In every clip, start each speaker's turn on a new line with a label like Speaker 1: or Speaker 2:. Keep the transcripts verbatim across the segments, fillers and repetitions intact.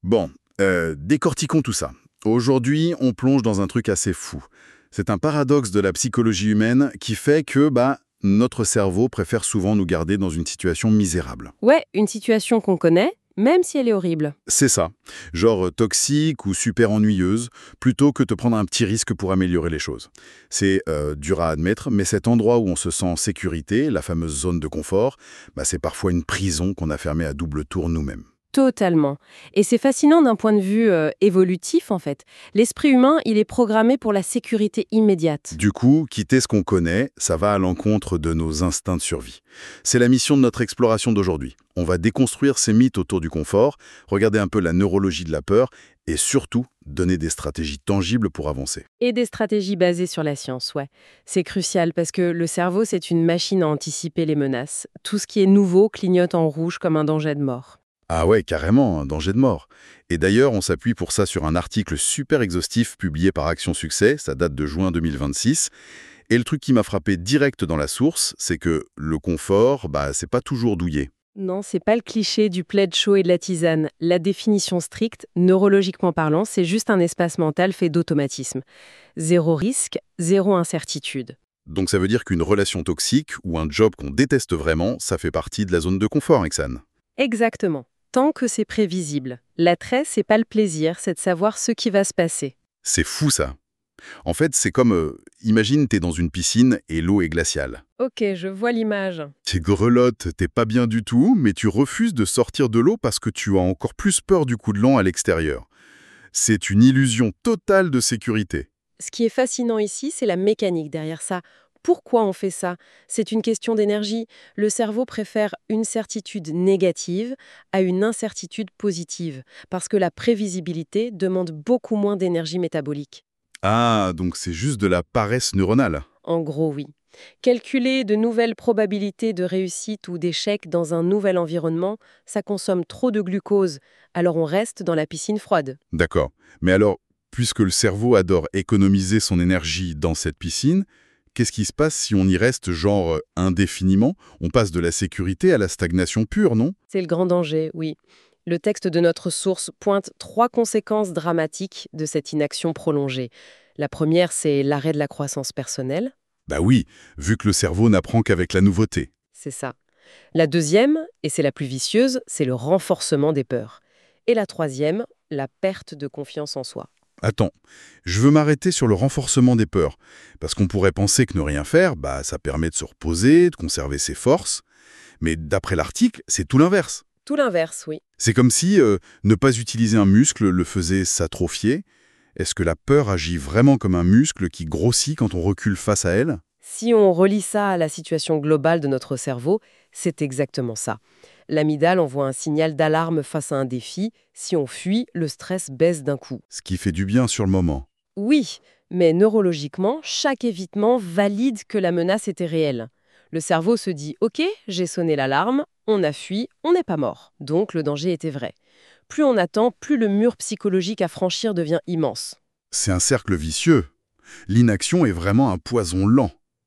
Speaker 1: Bon, euh, décortiquons tout ça. Aujourd'hui, on plonge dans un truc assez fou. C'est un paradoxe de la psychologie humaine qui fait que, bah, notre cerveau préfère souvent nous garder dans une situation misérable.
Speaker 2: Ouais, une situation qu'on connaît, même si elle est horrible.
Speaker 1: C'est ça. Genre euh, toxique ou super ennuyeuse, plutôt que de prendre un petit risque pour améliorer les choses. C'est euh, dur à admettre, mais cet endroit où on se sent en sécurité, la fameuse zone de confort, bah, c'est parfois une prison qu'on a fermée à double tour nous-mêmes.
Speaker 2: Totalement. Et c'est fascinant d'un point de vue euh, évolutif, en fait. L'esprit humain, il est programmé pour la sécurité immédiate.
Speaker 1: Du coup, quitter ce qu'on connaît, ça va à l'encontre de nos instincts de survie. C'est la mission de notre exploration d'aujourd'hui. On va déconstruire ces mythes autour du confort, regarder un peu la neurologie de la peur et surtout donner des stratégies tangibles pour avancer.
Speaker 2: Et des stratégies basées sur la science, ouais. C'est crucial parce que le cerveau, c'est une machine à anticiper les menaces. Tout ce qui est nouveau clignote en rouge comme un danger de mort.
Speaker 1: Ah ouais, carrément, un danger de mort. Et d'ailleurs, on s'appuie pour ça sur un article super exhaustif publié par Action Succès, ça date de juin deux mille vingt-six. Et le truc qui m'a frappé direct dans la source, c'est que le confort, bah, c'est pas toujours douillet.
Speaker 2: Non, c'est pas le cliché du plaid chaud et de la tisane. La définition stricte, neurologiquement parlant, c'est juste un espace mental fait d'automatisme. Zéro risque, zéro incertitude.
Speaker 1: Donc ça veut dire qu'une relation toxique ou un job qu'on déteste vraiment, ça fait partie de la zone de confort, Exane.
Speaker 2: Exactement. Tant que c'est prévisible. L'attrait, c'est pas le plaisir, c'est de savoir ce qui va se passer.
Speaker 1: C'est fou ça. En fait, c'est comme, euh, imagine t'es dans une piscine et l'eau est glaciale.
Speaker 2: Ok, je vois l'image.
Speaker 1: Tu grelottes, t'es pas bien du tout, mais tu refuses de sortir de l'eau parce que tu as encore plus peur du coup de vent à l'extérieur. C'est une illusion totale de sécurité.
Speaker 2: Ce qui est fascinant ici, c'est la mécanique derrière ça. Pourquoi on fait ça? C'est une question d'énergie. Le cerveau préfère une certitude négative à une incertitude positive, parce que la prévisibilité demande beaucoup moins d'énergie métabolique.
Speaker 1: Ah, donc c'est juste de la paresse neuronale.
Speaker 2: En gros, oui. Calculer de nouvelles probabilités de réussite ou d'échec dans un nouvel environnement, ça consomme trop de glucose, alors on reste dans la piscine froide.
Speaker 1: D'accord. Mais alors, puisque le cerveau adore économiser son énergie dans cette piscine, qu'est-ce qui se passe si on y reste genre euh, indéfiniment? On passe de la sécurité à la stagnation pure, non?
Speaker 2: C'est le grand danger, oui. Le texte de notre source pointe trois conséquences dramatiques de cette inaction prolongée. La première, c'est l'arrêt de la croissance personnelle.
Speaker 1: Bah oui, vu que le cerveau n'apprend qu'avec la nouveauté.
Speaker 2: C'est ça. La deuxième, et c'est la plus vicieuse, c'est le renforcement des peurs. Et la troisième, la perte de confiance en soi.
Speaker 1: Attends, je veux m'arrêter sur le renforcement des peurs, parce qu'on pourrait penser que ne rien faire, bah ça permet de se reposer, de conserver ses forces, mais d'après l'article, c'est tout l'inverse.
Speaker 2: Tout l'inverse, oui.
Speaker 1: C'est comme si euh, ne pas utiliser un muscle le faisait s'atrophier. Est-ce que la peur agit vraiment comme un muscle qui grossit quand on recule face à elle?
Speaker 2: Si on relie ça à la situation globale de notre cerveau, c'est exactement ça. L'amygdale envoie un signal d'alarme face à un défi. Si on fuit, le stress baisse d'un coup.
Speaker 1: Ce qui fait du bien sur le moment.
Speaker 2: Oui, mais neurologiquement, chaque évitement valide que la menace était réelle. Le cerveau se dit « Ok, j'ai sonné l'alarme, on a fui, on n'est pas mort. » Donc le danger était vrai. Plus on attend, plus le mur psychologique à franchir devient immense.
Speaker 1: C'est un cercle vicieux. L'inaction est vraiment un poison lent.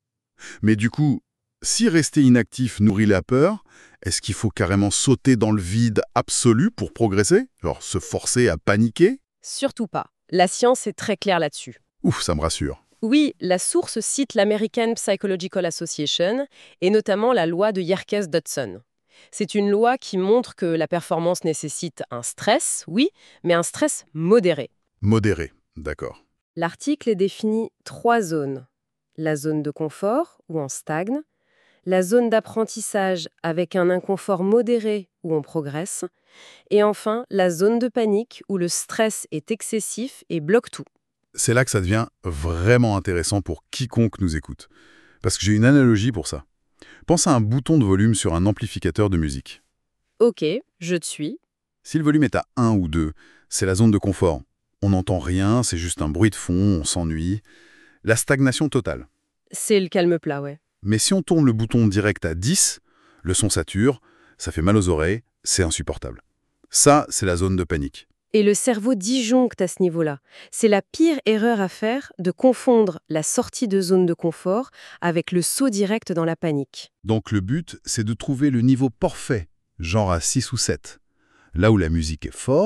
Speaker 1: Mais du coup, si rester inactif nourrit la peur, est-ce qu'il faut carrément sauter dans le vide absolu pour progresser? Genre se forcer à paniquer?
Speaker 2: Surtout pas. La science est très claire là-dessus.
Speaker 1: Ouf, ça me rassure.
Speaker 2: Oui, la source cite l'American Psychological Association et notamment la loi de Yerkes-Dodson. C'est une loi qui montre que la performance nécessite un stress, oui, mais un stress modéré.
Speaker 1: Modéré, d'accord.
Speaker 2: L'article définit trois zones. La zone de confort, où on stagne, la zone d'apprentissage avec un inconfort modéré, où on progresse, et enfin la zone de panique, où le stress est excessif et bloque tout.
Speaker 1: C'est là que ça devient vraiment intéressant pour quiconque nous écoute. Parce que j'ai une analogie pour ça. Pense à un bouton de volume sur un amplificateur de musique.
Speaker 2: Ok, je te suis.
Speaker 1: Si le volume est à un ou deux, c'est la zone de confort. On n'entend rien, c'est juste un bruit de fond, on s'ennuie. La stagnation totale.
Speaker 2: C'est le calme plat, ouais.
Speaker 1: Mais si on tourne le bouton direct à dix, le son sature, ça fait mal aux oreilles, c'est insupportable. Ça, c'est la zone de panique.
Speaker 2: Et le cerveau disjoncte à ce niveau-là. C'est la pire erreur à faire de confondre la sortie de zone de confort avec le saut direct dans la panique.
Speaker 1: Donc le but, c'est de trouver le niveau parfait, genre à six ou sept. Là où la musique est forte,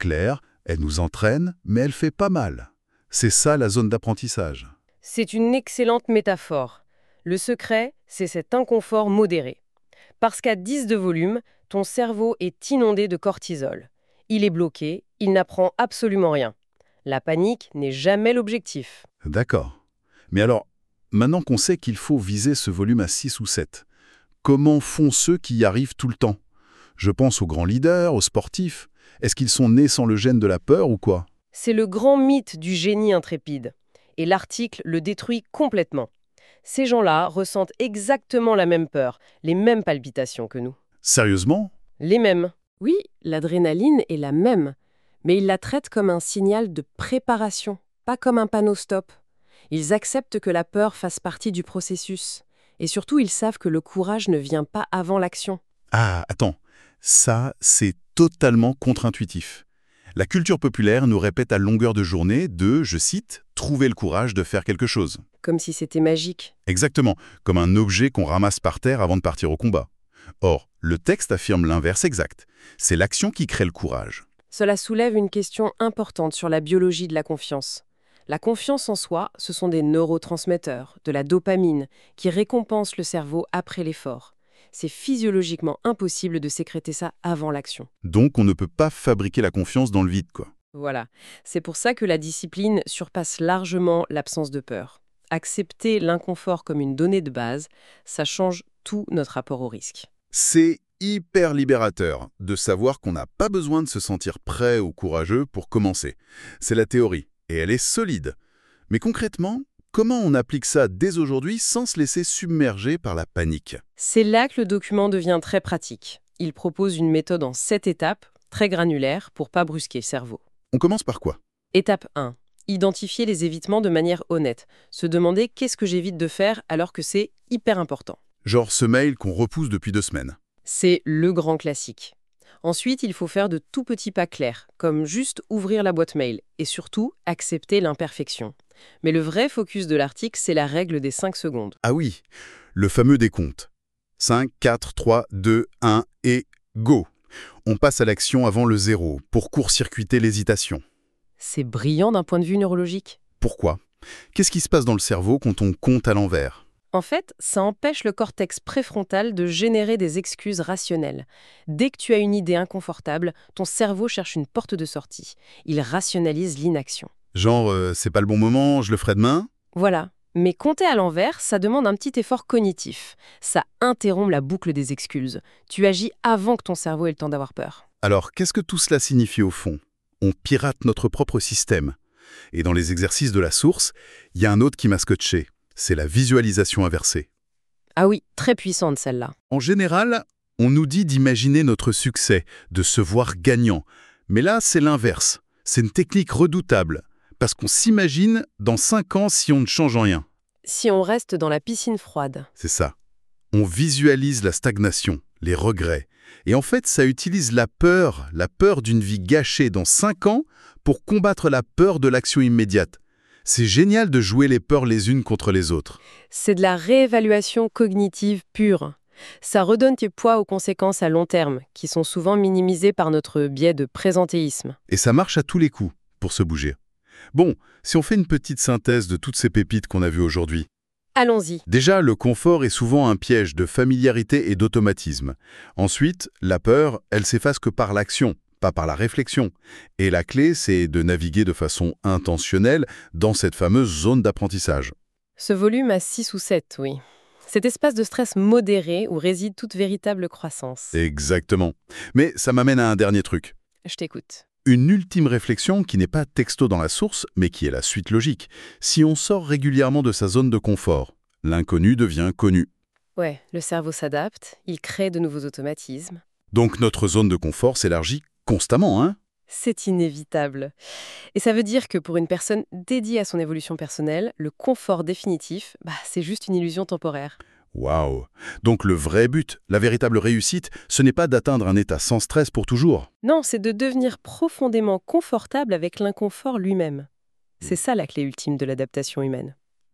Speaker 1: claire, elle nous entraîne, mais elle fait pas mal. C'est ça la zone d'apprentissage.
Speaker 2: C'est une excellente métaphore. Le secret, c'est cet inconfort modéré. Parce qu'à dix de volume, ton cerveau est inondé de cortisol. Il est bloqué, il n'apprend absolument rien. La panique n'est jamais l'objectif.
Speaker 1: D'accord. Mais alors, maintenant qu'on sait qu'il faut viser ce volume à six ou sept, comment font ceux qui y arrivent tout le temps? Je pense aux grands leaders, aux sportifs. Est-ce qu'ils sont nés sans le gène de la peur ou quoi?
Speaker 2: C'est le grand mythe du génie intrépide. Et l'article le détruit complètement. Ces gens-là ressentent exactement la même peur, les mêmes palpitations que nous.
Speaker 1: Sérieusement?
Speaker 2: Les mêmes. Oui, l'adrénaline est la même, mais ils la traitent comme un signal de préparation, pas comme un panneau stop. Ils acceptent que la peur fasse partie du processus. Et surtout, ils savent que le courage ne vient pas avant l'action.
Speaker 1: Ah, attends. Ça, c'est totalement contre-intuitif. La culture populaire nous répète à longueur de journée de, je cite, « trouver le courage de faire quelque chose ».
Speaker 2: Comme si c'était magique.
Speaker 1: Exactement, comme un objet qu'on ramasse par terre avant de partir au combat. Or, le texte affirme l'inverse exact. C'est l'action qui crée le courage.
Speaker 2: Cela soulève une question importante sur la biologie de la confiance. La confiance en soi, ce sont des neurotransmetteurs, de la dopamine, qui récompensent le cerveau après l'effort. C'est physiologiquement impossible de sécréter ça avant l'action.
Speaker 1: Donc, on ne peut pas fabriquer la confiance dans le vide, quoi.
Speaker 2: Voilà. C'est pour ça que la discipline surpasse largement l'absence de peur. Accepter l'inconfort comme une donnée de base, ça change tout notre rapport au risque.
Speaker 1: C'est hyper libérateur de savoir qu'on n'a pas besoin de se sentir prêt ou courageux pour commencer. C'est la théorie, et elle est solide. Mais concrètement, comment on applique ça dès aujourd'hui sans se laisser submerger par la panique?
Speaker 2: C'est là que le document devient très pratique. Il propose une méthode en sept étapes, très granulaire, pour pas brusquer le cerveau.
Speaker 1: On commence par quoi?
Speaker 2: Étape un. Identifier les évitements de manière honnête. Se demander qu'est-ce que j'évite de faire alors que c'est hyper important.
Speaker 1: Genre ce mail qu'on repousse depuis deux semaines.
Speaker 2: C'est le grand classique. Ensuite, il faut faire de tout petits pas clairs, comme juste ouvrir la boîte mail et surtout accepter l'imperfection. Mais le vrai focus de l'article, c'est la règle des cinq secondes.
Speaker 1: Ah oui, le fameux décompte. cinq, quatre, trois, deux, un et go. On passe à l'action avant le zéro pour court-circuiter l'hésitation.
Speaker 2: C'est brillant d'un point de vue neurologique.
Speaker 1: Pourquoi? Qu'est-ce qui se passe dans le cerveau quand on compte à l'envers?
Speaker 2: En fait, ça empêche le cortex préfrontal de générer des excuses rationnelles. Dès que tu as une idée inconfortable, ton cerveau cherche une porte de sortie. Il rationalise l'inaction.
Speaker 1: Genre, euh, c'est pas le bon moment, je le ferai demain?
Speaker 2: Voilà. Mais compter à l'envers, ça demande un petit effort cognitif. Ça interrompt la boucle des excuses. Tu agis avant que ton cerveau ait le temps d'avoir peur.
Speaker 1: Alors, qu'est-ce que tout cela signifie au fond? On pirate notre propre système. Et dans les exercices de la source, il y a un autre qui m'a scotché. C'est la visualisation inversée.
Speaker 2: Ah oui, très puissante celle-là.
Speaker 1: En général, on nous dit d'imaginer notre succès, de se voir gagnant. Mais là, c'est l'inverse. C'est une technique redoutable, parce qu'on s'imagine dans cinq ans si on ne change rien.
Speaker 2: Si on reste dans la piscine froide.
Speaker 1: C'est ça. On visualise la stagnation, les regrets. Et en fait, ça utilise la peur, la peur d'une vie gâchée dans cinq ans pour combattre la peur de l'action immédiate. C'est génial de jouer les peurs les unes contre les autres.
Speaker 2: C'est de la réévaluation cognitive pure. Ça redonne du poids aux conséquences à long terme, qui sont souvent minimisées par notre biais de présentéisme.
Speaker 1: Et ça marche à tous les coups, pour se bouger. Bon, si on fait une petite synthèse de toutes ces pépites qu'on a vues aujourd'hui.
Speaker 2: Allons-y.
Speaker 1: Déjà, le confort est souvent un piège de familiarité et d'automatisme. Ensuite, la peur, elle s'efface que par l'action, pas par la réflexion. Et la clé, c'est de naviguer de façon intentionnelle dans cette fameuse zone d'apprentissage.
Speaker 2: Ce volume a six ou sept, oui. Cet espace de stress modéré où réside toute véritable croissance.
Speaker 1: Exactement. Mais ça m'amène à un dernier truc.
Speaker 2: Je t'écoute.
Speaker 1: Une ultime réflexion qui n'est pas texto dans la source, mais qui est la suite logique. Si on sort régulièrement de sa zone de confort, l'inconnu devient connu.
Speaker 2: Ouais, le cerveau s'adapte, il crée de nouveaux automatismes.
Speaker 1: Donc notre zone de confort s'élargit constamment, hein?
Speaker 2: C'est inévitable. Et ça veut dire que pour une personne dédiée à son évolution personnelle, le confort définitif, bah, c'est juste une illusion temporaire.
Speaker 1: Waouh! Donc le vrai but, la véritable réussite, ce n'est pas d'atteindre un état sans stress pour toujours.
Speaker 2: Non, c'est de devenir profondément confortable avec l'inconfort lui-même. C'est ça la clé ultime de l'adaptation humaine.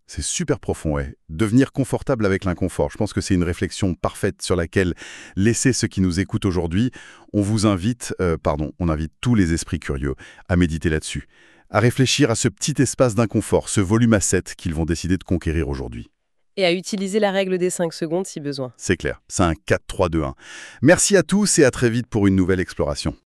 Speaker 1: C'est super profond, ouais. Devenir confortable avec l'inconfort. Je pense que c'est une réflexion parfaite sur laquelle laisser ceux qui nous écoutent aujourd'hui. On vous invite, euh, pardon, on invite tous les esprits curieux à méditer là-dessus, à réfléchir à ce petit espace d'inconfort, ce volume à sept qu'ils vont décider de conquérir aujourd'hui.
Speaker 2: Et à utiliser la règle des cinq secondes si besoin.
Speaker 1: C'est clair, c'est un quatre trois deux un. Merci à tous et à très vite pour une nouvelle exploration.